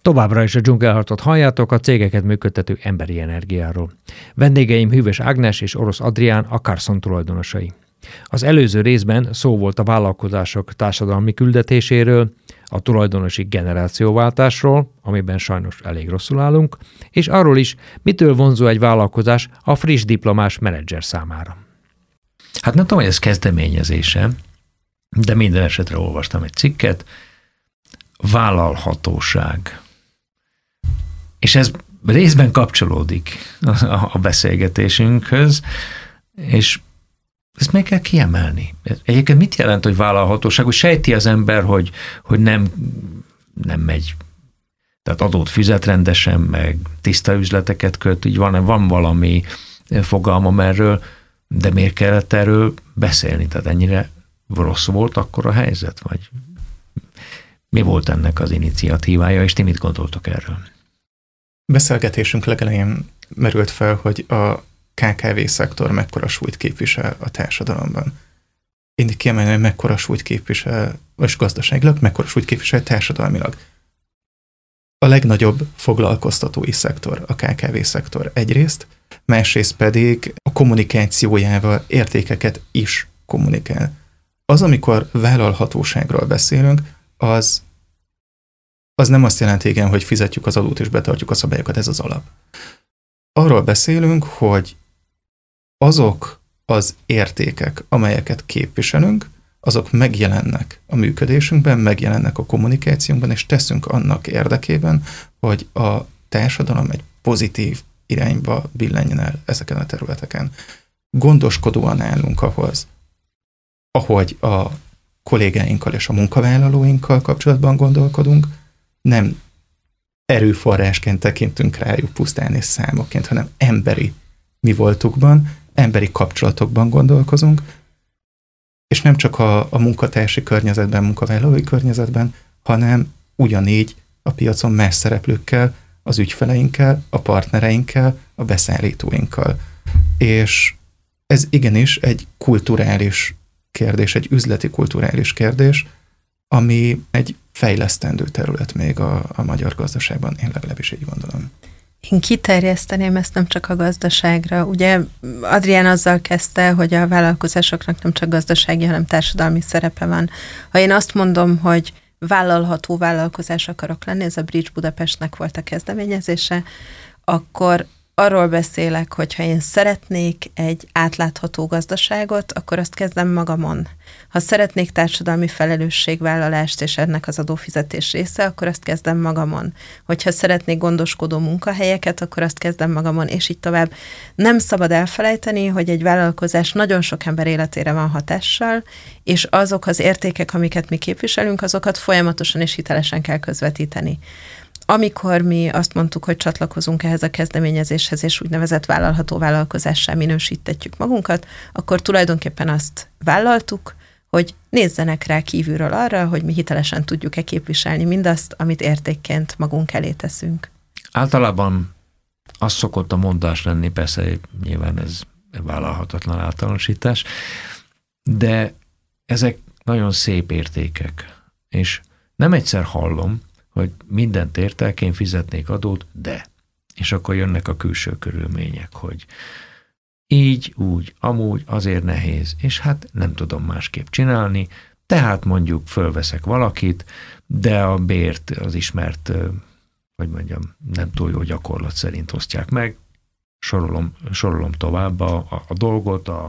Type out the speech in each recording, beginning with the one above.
Továbbra is a dzsungelharcot halljátok a cégeket működtető emberi energiáról. Vendégeim Hűvös Ágnes és Orosz Adrián, a Carson tulajdonosai. Az előző részben szó volt a vállalkozások társadalmi küldetéséről, a tulajdonosi generációváltásról, amiben sajnos elég rosszul állunk, és arról is, mitől vonzó egy vállalkozás a friss diplomás menedzser számára. Hát nem tudom, hogy ez kezdeményezése, de minden esetre olvastam egy cikket, vállalhatóság. És ez részben kapcsolódik a beszélgetésünkhöz, és ezt meg kell kiemelni. Egyébként mit jelent, hogy vállalhatóság? Hogy sejti az ember, hogy nem megy, tehát adót fizet rendesen, meg tiszta üzleteket köt, így van valami fogalmam erről, de miért kellett erről beszélni? Tehát ennyire rossz volt akkor a helyzet? Vagy mi volt ennek az iniciatívája, és ti mit gondoltok erről? Beszélgetésünk legelején merült fel, hogy a KKV-szektor mekkora súlyt képvisel a társadalomban. Én kiemelném, hogy mekkora súlyt képvisel, vagy gazdaságilag, mekkora súlyt képvisel társadalmilag. A legnagyobb foglalkoztatói szektor, a KKV-szektor egyrészt, másrészt pedig a kommunikációjával értékeket is kommunikál. Az, amikor vállalhatóságról beszélünk, az nem azt jelenti, igen, hogy fizetjük az adót és betartjuk a szabályokat, ez az alap. Arról beszélünk, hogy azok az értékek, amelyeket képviselünk, azok megjelennek a működésünkben, megjelennek a kommunikációnkban, és teszünk annak érdekében, hogy a társadalom egy pozitív irányba billenjen el ezeken a területeken. Gondoskodóan állunk ahhoz, ahogy a kollégáinkkal és a munkavállalóinkkal kapcsolatban gondolkodunk, nem erőforrásként tekintünk rájuk pusztán és számokként, hanem emberi mi voltukban, emberi kapcsolatokban gondolkozunk, és nem csak a munkatársi környezetben, munkavállalói környezetben, hanem ugyanígy a piacon más szereplőkkel, az ügyfeleinkkel, a partnereinkkel, a beszállítóinkkal. És ez igenis egy kulturális kérdés, egy üzleti kulturális kérdés, ami egy fejlesztendő terület még a magyar gazdaságban, én legalábbis így gondolom. Én kiterjeszteném ezt nem csak a gazdaságra. Ugye Adrián azzal kezdte, hogy a vállalkozásoknak nem csak gazdasági, hanem társadalmi szerepe van. Ha én azt mondom, hogy vállalható vállalkozás akarok lenni, ez a Bridge Budapestnek volt a kezdeményezése, akkor arról beszélek, hogy ha én szeretnék egy átlátható gazdaságot, akkor azt kezdem magamon. Ha szeretnék társadalmi felelősségvállalást, és ennek az adófizetés része, akkor azt kezdem magamon. Hogyha szeretnék gondoskodó munkahelyeket, akkor azt kezdem magamon, és így tovább. Nem szabad elfelejteni, hogy egy vállalkozás nagyon sok ember életére van hatással, és azok az értékek, amiket mi képviselünk, azokat folyamatosan és hitelesen kell közvetíteni. Amikor mi azt mondtuk, hogy csatlakozunk ehhez a kezdeményezéshez, és úgynevezett vállalható vállalkozássá minősítetjük magunkat, akkor tulajdonképpen azt vállaltuk, hogy nézzenek rá kívülről arra, hogy mi hitelesen tudjuk-e képviselni mindazt, amit értékként magunk elé teszünk. Általában az szokott a mondás lenni, persze nyilván ez vállalhatatlan általánosítás, de ezek nagyon szép értékek, és nem egyszer hallom, hogy mindent értek, én fizetnék adót, de. És akkor jönnek a külső körülmények, hogy így, úgy, amúgy, azért nehéz, és hát nem tudom másképp csinálni, tehát mondjuk fölveszek valakit, de a bért az ismert, hogy mondjam, nem túl jó gyakorlat szerint osztják meg, sorolom tovább a dolgot, a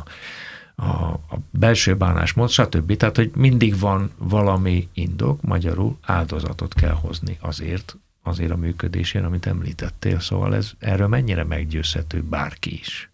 belső bánásmód, stb. Tehát, hogy mindig van valami indok, magyarul áldozatot kell hozni azért a működésért, amit említettél. Szóval erről mennyire meggyőzhető bárki is?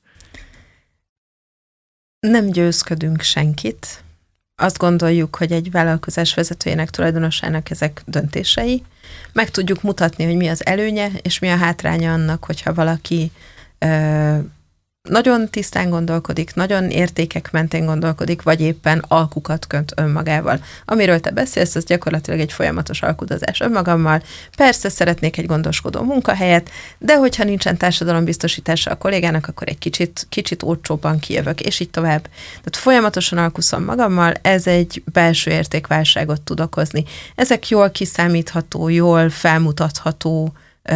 Nem győzködünk senkit. Azt gondoljuk, hogy egy vállalkozás vezetőjének, tulajdonosának ezek döntései. Meg tudjuk mutatni, hogy mi az előnye, és mi a hátránya annak, hogyha valaki nagyon tisztán gondolkodik, nagyon értékek mentén gondolkodik, vagy éppen alkukat könt önmagával. Amiről te beszélsz, ez gyakorlatilag egy folyamatos alkudozás önmagammal. Persze szeretnék egy gondoskodó munkahelyet, de hogyha nincsen társadalombiztosítása a kollégának, akkor egy kicsit olcsóbban kijövök, és így tovább. Tehát folyamatosan alkuszom magammal, ez egy belső értékválságot tud okozni. Ezek jól kiszámítható, jól felmutatható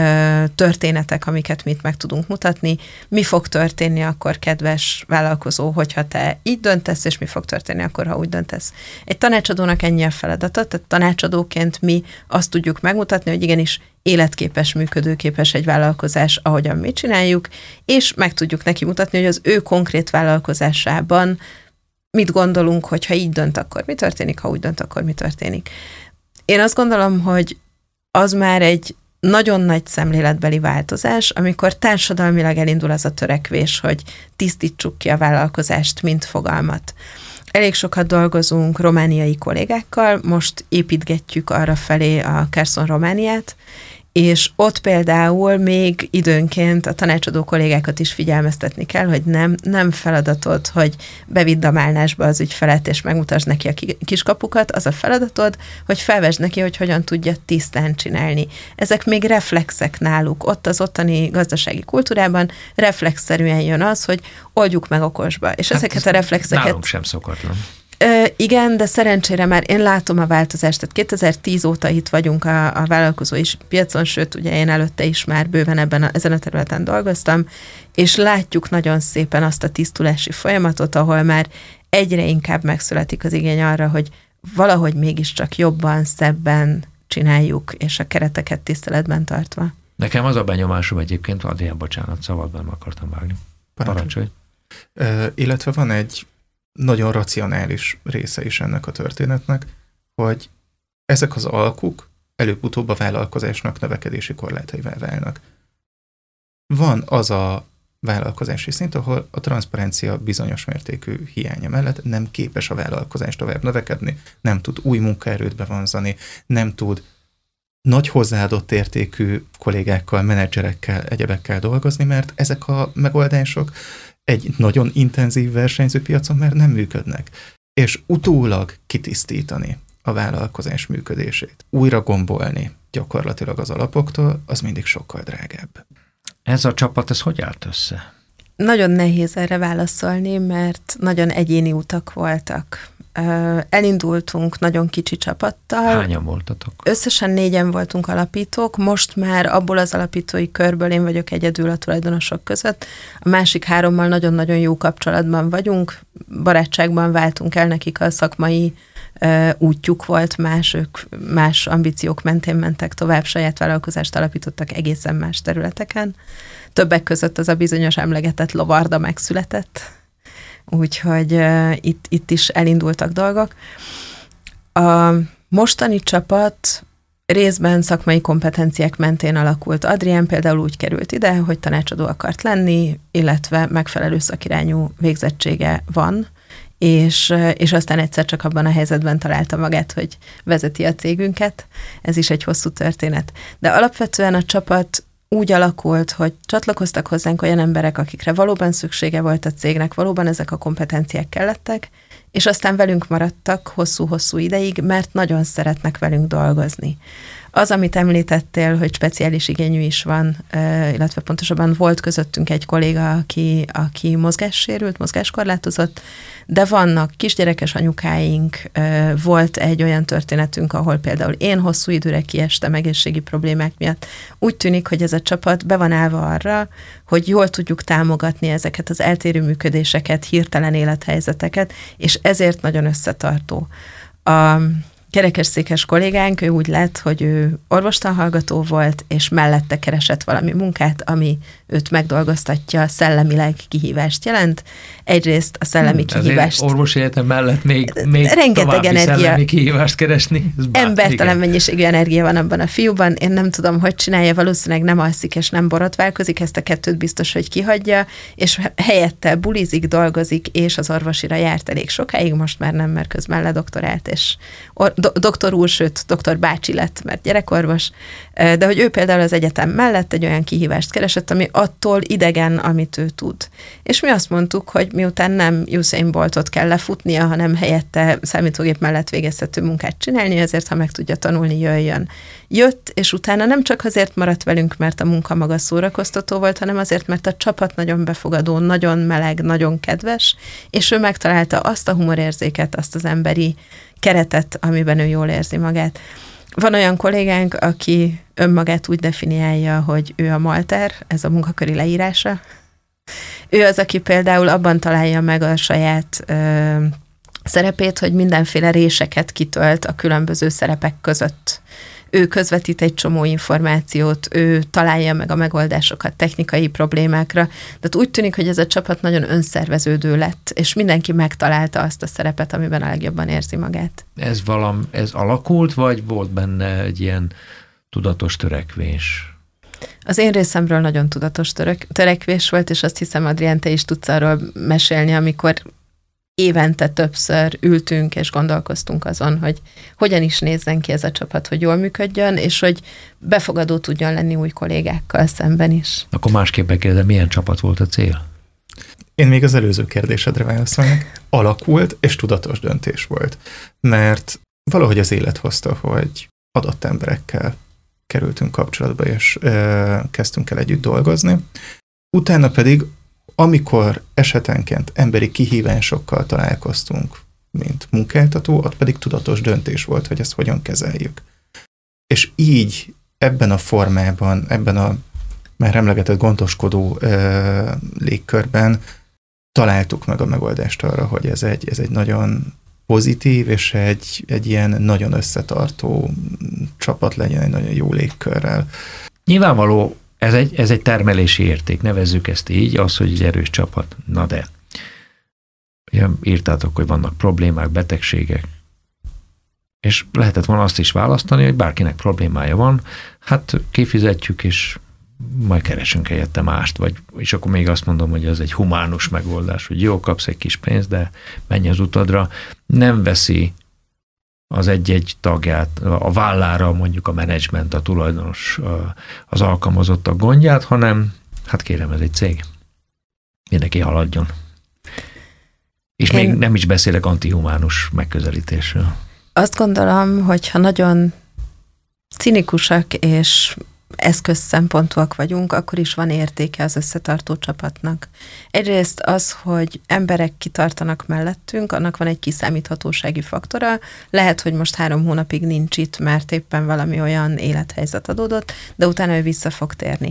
történetek, amiket mi itt meg tudunk mutatni. Mi fog történni akkor, kedves vállalkozó, hogyha te így döntesz, és mi fog történni akkor, ha úgy döntesz. Egy tanácsadónak ennyi a feladata, tehát tanácsadóként mi azt tudjuk megmutatni, hogy igenis életképes, működőképes egy vállalkozás, ahogyan mi csináljuk, és meg tudjuk neki mutatni, hogy az ő konkrét vállalkozásában mit gondolunk, hogyha így dönt, akkor mi történik, ha úgy dönt, akkor mi történik. Én azt gondolom, hogy az már egy nagyon nagy szemléletbeli változás, amikor társadalmilag elindul az a törekvés, hogy tisztítsuk ki a vállalkozást, mint fogalmat. Elég sokat dolgozunk romániai kollégákkal, most építgetjük arra felé a Carson Romániát, és ott például még időnként a tanácsadó kollégákat is figyelmeztetni kell, hogy nem feladatod, hogy bevidd a málnásba az ügyfelet, és megmutasd neki a kiskapukat, az a feladatod, hogy felvesd neki, hogy hogyan tudja tisztán csinálni. Ezek még reflexek náluk. Ott az ottani gazdasági kultúrában reflexzerűen jön az, hogy oldjuk meg okosba. És ezeket a reflexeket... Nálunk sem szokatlan. Igen, de szerencsére már én látom a változást, tehát 2010 óta itt vagyunk a vállalkozói piacon, sőt, ugye én előtte is már bőven ezen a területen dolgoztam, és látjuk nagyon szépen azt a tisztulási folyamatot, ahol már egyre inkább megszületik az igény arra, hogy valahogy mégiscsak jobban, szebben csináljuk, és a kereteket tiszteletben tartva. Nekem az a benyomásom egyébként, Adrián, bocsánat, szabadban akartam vágni. Parancsolj. Illetve van egy nagyon racionális része is ennek a történetnek, hogy ezek az alkuk előbb-utóbb a vállalkozásnak növekedési korlátaivá válnak. Van az a vállalkozási szint, ahol a transzparencia bizonyos mértékű hiánya mellett nem képes a vállalkozás tovább növekedni, nem tud új munkaerőt bevonzani, nem tud nagy hozzáadott értékű kollégákkal, menedzserekkel, egyebekkel dolgozni, mert ezek a megoldások egy nagyon intenzív versenyző piacon már nem működnek. És utólag kitisztítani a vállalkozás működését, újra gombolni gyakorlatilag az alapoktól, az mindig sokkal drágább. Ez a csapat, ez hogy állt össze? Nagyon nehéz erre válaszolni, mert nagyon egyéni utak voltak. Elindultunk nagyon kicsi csapattal. Hányan voltatok? Összesen 4-en voltunk alapítók, most már abból az alapítói körből én vagyok egyedül a tulajdonosok között. A másik 3-mal nagyon-nagyon jó kapcsolatban vagyunk, barátságban váltunk el, nekik a szakmai útjuk volt más, ők más ambíciók mentén mentek tovább, saját vállalkozást alapítottak egészen más területeken. Többek között az a bizonyos emlegetett Lovarda megszületett, úgyhogy itt is elindultak dolgok. A mostani csapat részben szakmai kompetenciák mentén alakult. Adrián például úgy került ide, hogy tanácsadó akart lenni, illetve megfelelő szakirányú végzettsége van, és aztán egyszer csak abban a helyzetben találta magát, hogy vezeti a cégünket. Ez is egy hosszú történet. De alapvetően a csapat úgy alakult, hogy csatlakoztak hozzánk olyan emberek, akikre valóban szüksége volt a cégnek, valóban ezek a kompetenciák kellettek, és aztán velünk maradtak hosszú-hosszú ideig, mert nagyon szeretnek velünk dolgozni. Az, amit említettél, hogy speciális igényű is van, illetve pontosabban volt közöttünk egy kolléga, aki mozgássérült, mozgáskorlátozott, de vannak kisgyerekes anyukáink, volt egy olyan történetünk, ahol például én hosszú időre kiestem egészségi problémák miatt. Úgy tűnik, hogy ez a csapat be van állva arra, hogy jól tudjuk támogatni ezeket az eltérő működéseket, hirtelen élethelyzeteket, és ezért nagyon összetartó. A kerekesszékes kollégánk, ő úgy lett, hogy ő orvostanhallgató volt, és mellette keresett valami munkát, ami őt megdolgoztatja, szellemileg kihívást jelent. Egyrészt a szellemi kihívást... Orvosi egyetem mellett még rengeteg energia, szellemi kihívást keresni. Embertelen mennyiségű energia van abban a fiúban. Én nem tudom, hogy csinálja, valószínűleg nem alszik és nem borotválkozik, ezt a kettőt biztos, hogy kihagyja, és helyette bulizik, dolgozik, és az orvosira járt elég sokáig, most már nem, mert közben ledoktorált, és doktor úr, sőt, doktor bácsi lett, mert gyerekorvos, de hogy ő például az egyetem mellett egy olyan kihívást keresett, ami attól idegen, amit ő tud. És mi azt mondtuk, hogy miután nem Usain Boltot kell lefutnia, hanem helyette számítógép mellett végezhető munkát csinálni, ezért, ha meg tudja tanulni, jöjjön. Jött, és utána nem csak azért maradt velünk, mert a munka maga szórakoztató volt, hanem azért, mert a csapat nagyon befogadó, nagyon meleg, nagyon kedves, és ő megtalálta azt a humorérzéket, azt az emberi keretet, amiben ő jól érzi magát. Van olyan kollégánk, aki önmagát úgy definiálja, hogy ő a malter, ez a munkaköri leírása. Ő az, aki például abban találja meg a saját szerepét, hogy mindenféle réseket kitölt a különböző szerepek között. Ő közvetít egy csomó információt, ő találja meg a megoldásokat technikai problémákra, de úgy tűnik, hogy ez a csapat nagyon önszerveződő lett, és mindenki megtalálta azt a szerepet, amiben a legjobban érzi magát. Ez alakult, vagy volt benne egy ilyen tudatos törekvés? Az én részemről nagyon tudatos törekvés volt, és azt hiszem, Adrián, te is tudsz arról mesélni, amikor évente többször ültünk és gondolkoztunk azon, hogy hogyan is nézzen ki ez a csapat, hogy jól működjön, és hogy befogadó tudjon lenni új kollégákkal szemben is. Akkor másképpen kérdezem, milyen csapat volt a cél? Én még az előző kérdésedre válaszolnék. Alakult és tudatos döntés volt. Mert valahogy az élet hozta, hogy adott emberekkel kerültünk kapcsolatba, és kezdtünk el együtt dolgozni. Utána pedig amikor esetenként emberi kihívásokkal találkoztunk, mint munkáltató, ott pedig tudatos döntés volt, hogy ezt hogyan kezeljük. És így ebben a formában, ebben a már emlegetett gondoskodó légkörben találtuk meg a megoldást arra, hogy ez egy nagyon pozitív, és egy ilyen nagyon összetartó csapat legyen, egy nagyon jó légkörrel. Nyilvánvaló, ez egy termelési érték, nevezzük ezt így, az, hogy egy erős csapat. Na de, ugye írtátok, hogy vannak problémák, betegségek, és lehetett volna azt is választani, hogy bárkinek problémája van, hát kifizetjük, és majd keresünk helyette mást, és akkor még azt mondom, hogy ez egy humánus megoldás, hogy jó, kapsz egy kis pénzt, de menj az utadra, nem veszi az egy-egy tagját, a vállára mondjuk a menedzsment, a tulajdonos, az alkalmazottak gondját, hanem hát kérem, ez egy cég. Mindenki haladjon. És még nem is beszélek antihumánus megközelítésről. Azt gondolom, hogy ha nagyon cinikusak és eszközszempontúak vagyunk, akkor is van értéke az összetartó csapatnak. Egyrészt az, hogy emberek kitartanak mellettünk, annak van egy kiszámíthatósági faktora. Lehet, hogy most 3 hónapig nincs itt, mert éppen valami olyan élethelyzet adódott, de utána ő vissza fog térni.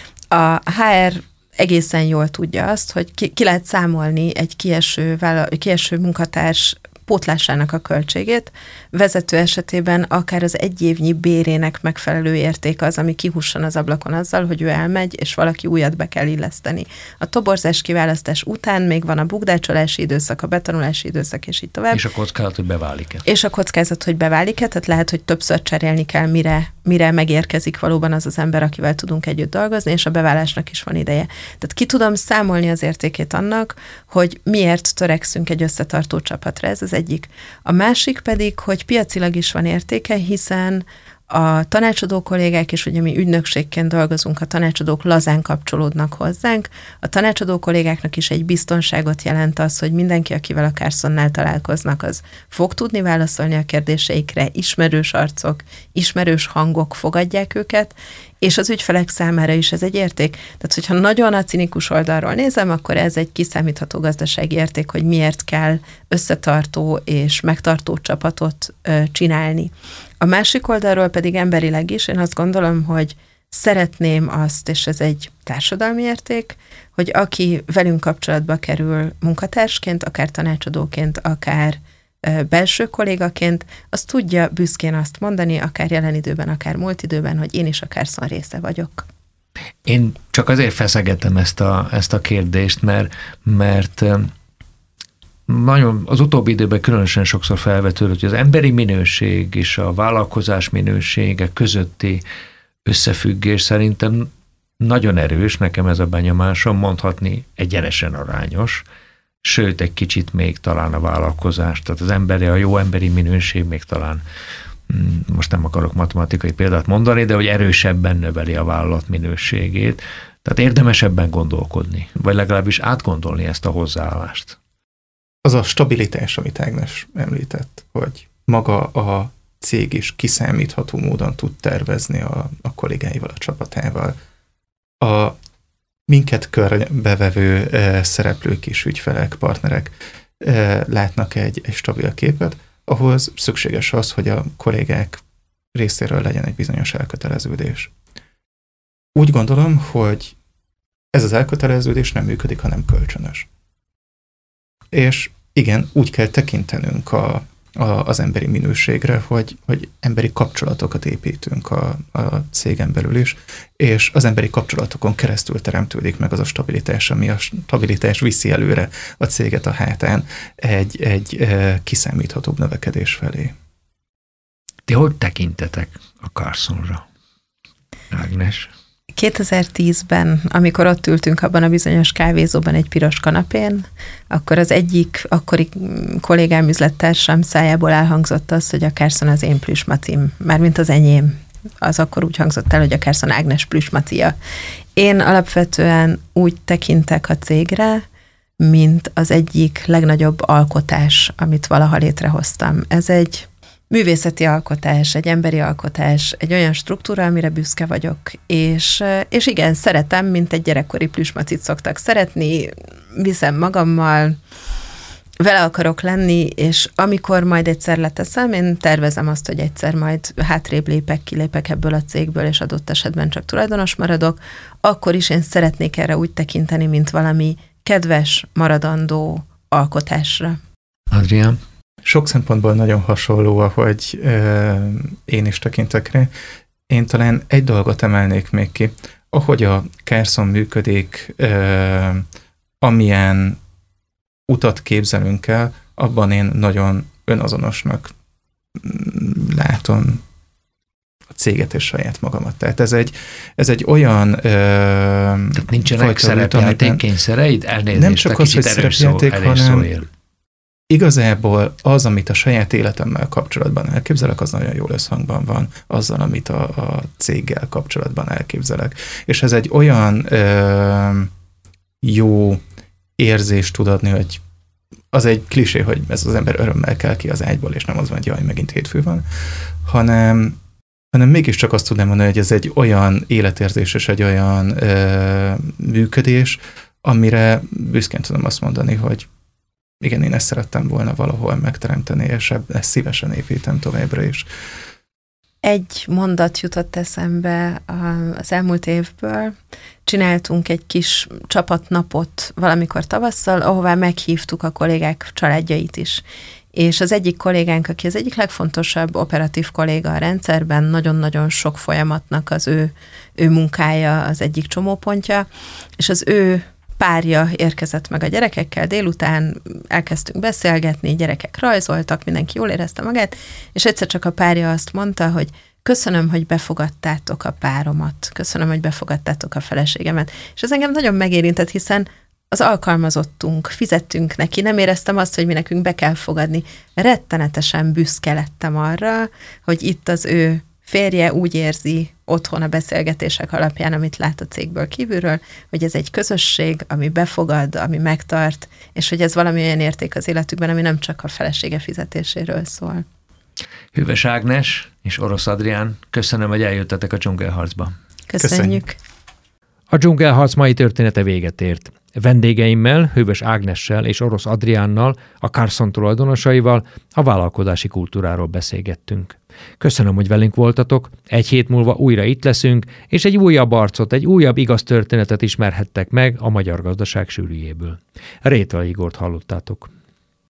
A HR egészen jól tudja azt, hogy ki lehet számolni egy kieső munkatárs pótlásának a költségét. Vezető esetében akár az 1 évnyi bérének megfelelő érték az, ami kihusson az ablakon azzal, hogy ő elmegy, és valaki újat be kell illeszteni. A toborzás kiválasztás után még van a bukdácsolási időszak, a betanulási időszak, és így tovább. És a kockázat, hogy beválik-e. És a kockázat, hogy beválik-e, tehát lehet, hogy többször cserélni kell, mire megérkezik valóban az ember, akivel tudunk együtt dolgozni, és a beválásnak is van ideje. Tehát ki tudom számolni az értékét annak, hogy miért törekszünk egy összetartó csapatra. Ez az egyik. A másik pedig, hogy piacilag is van értéke, hiszen a tanácsadó kollégák, és ugye mi ügynökségként dolgozunk, a tanácsadók lazán kapcsolódnak hozzánk. A tanácsadó kollégáknak is egy biztonságot jelent az, hogy mindenki, akivel a Carsonnál találkoznak, az fog tudni válaszolni a kérdéseikre, ismerős arcok, ismerős hangok fogadják őket, és az ügyfelek számára is ez egy érték. Tehát, hogyha nagyon a cinikus oldalról nézem, akkor ez egy kiszámítható gazdasági érték, hogy miért kell összetartó és megtartó csapatot csinálni. A másik oldalról pedig emberileg is, én azt gondolom, hogy szeretném azt, és ez egy társadalmi érték, hogy aki velünk kapcsolatba kerül munkatársként, akár tanácsadóként, akár belső kollégaként, az tudja büszkén azt mondani, akár jelen időben, akár múlt időben, hogy én is a Carson része vagyok. Én csak azért feszegetem ezt a kérdést, mert nagyon az utóbbi időben különösen sokszor felvetődött, hogy az emberi minőség és a vállalkozás minősége közötti összefüggés szerintem nagyon erős, nekem ez a benyomásom, mondhatni egyenesen arányos, sőt, egy kicsit még talán a vállalkozás, tehát a jó emberi minőség még talán, most nem akarok matematikai példát mondani, de hogy erősebben növeli a vállalat minőségét, tehát érdemesebben gondolkodni, vagy legalábbis átgondolni ezt a hozzáállást. Az a stabilitás, amit Ágnes említett, hogy maga a cég is kiszámítható módon tud tervezni a kollégáival, a csapatával. A minket körbevevő szereplők és ügyfelek, partnerek látnak egy stabil képet, ahhoz szükséges az, hogy a kollégák részéről legyen egy bizonyos elköteleződés. Úgy gondolom, hogy ez az elköteleződés nem működik, hanem kölcsönös. És igen, úgy kell tekintenünk az emberi minőségre, hogy emberi kapcsolatokat építünk a cégen belül is, és az emberi kapcsolatokon keresztül teremtődik meg az a stabilitás, ami a stabilitás viszi előre a céget a hátán egy kiszámíthatóbb növekedés felé. Ti hogy tekintetek a Carsonra, Ágnes? 2010-ben, amikor ott ültünk abban a bizonyos kávézóban egy piros kanapén, akkor az egyik akkori kollégám, üzlettársam szájából elhangzott az, hogy a Carson az én plüsmacim, mármint az enyém. Az akkor úgy hangzott el, hogy a Carson Ágnes plüsmacia. Én alapvetően úgy tekintek a cégre, mint az egyik legnagyobb alkotás, amit valaha létrehoztam. Ez egy művészeti alkotás, egy emberi alkotás, egy olyan struktúra, amire büszke vagyok, és igen, szeretem, mint egy gyerekkori plüsmacit szoktak szeretni, viszem magammal, vele akarok lenni, és amikor majd egyszer leteszem, én tervezem azt, hogy egyszer majd hátrébb kilépek ebből a cégből, és adott esetben csak tulajdonos maradok, akkor is én szeretnék erre úgy tekinteni, mint valami kedves, maradandó alkotásra. Adrián? Sok szempontból nagyon hasonló, ahogy én is tekintek rá. Én talán egy dolgot emelnék még ki. Ahogy a Carson működik, amilyen utat képzelünk el, abban én nagyon önazonosnak látom a céget és saját magamat. Tehát ez egy olyan tehát nincsenek szerepjáték kényszereid? Elnézést, nem csak az, hogy szerepjáték, hanem igazából az, amit a saját életemmel kapcsolatban elképzelek, az nagyon jól összhangban van azzal, amit a céggel kapcsolatban elképzelek. És ez egy olyan jó érzést tud adni, hogy az egy klisé, hogy ez az ember örömmel kell ki az ágyból, és nem az van, hogy jaj, megint hétfő van, hanem mégiscsak azt tudnám mondani, hogy ez egy olyan életérzés és egy olyan működés, amire büszkén tudom azt mondani, hogy igen, én ezt szerettem volna valahol megteremteni, és ezt szívesen építem továbbra is. Egy mondat jutott eszembe az elmúlt évből. Csináltunk egy kis csapatnapot valamikor tavasszal, ahová meghívtuk a kollégák családjait is. És az egyik kollégánk, aki az egyik legfontosabb operatív kolléga a rendszerben, nagyon-nagyon sok folyamatnak az ő munkája az egyik csomópontja, és az ő párja érkezett meg a gyerekekkel, délután elkezdtünk beszélgetni, gyerekek rajzoltak, mindenki jól érezte magát, és egyszer csak a párja azt mondta, hogy köszönöm, hogy befogadtátok a páromat, köszönöm, hogy befogadtátok a feleségemet. És ez engem nagyon megérintett, hiszen az alkalmazottunk, fizettünk neki, nem éreztem azt, hogy mi nekünk be kell fogadni. Rettenetesen büszke lettem arra, hogy itt az ő férje úgy érzi otthon a beszélgetések alapján, amit lát a cégből kívülről, hogy ez egy közösség, ami befogad, ami megtart, és hogy ez valami olyan érték az életükben, ami nem csak a felesége fizetéséről szól. Hűvös Ágnes és Orosz Adrián, köszönöm, hogy eljöttetek a Dzsungelharcba. Köszönjük. A Dzsungelharc mai története véget ért. Vendégeimmel, Hűvös Ágnessel és Orosz Adriánnal, a Carson tulajdonosaival a vállalkozási kultúráról beszélgettünk. Köszönöm, hogy velünk voltatok, egy hét múlva újra itt leszünk, és egy újabb arcot, egy újabb igaz történetet ismerhettek meg a magyar gazdaság sűrűjéből. Rétval Igort hallottátok.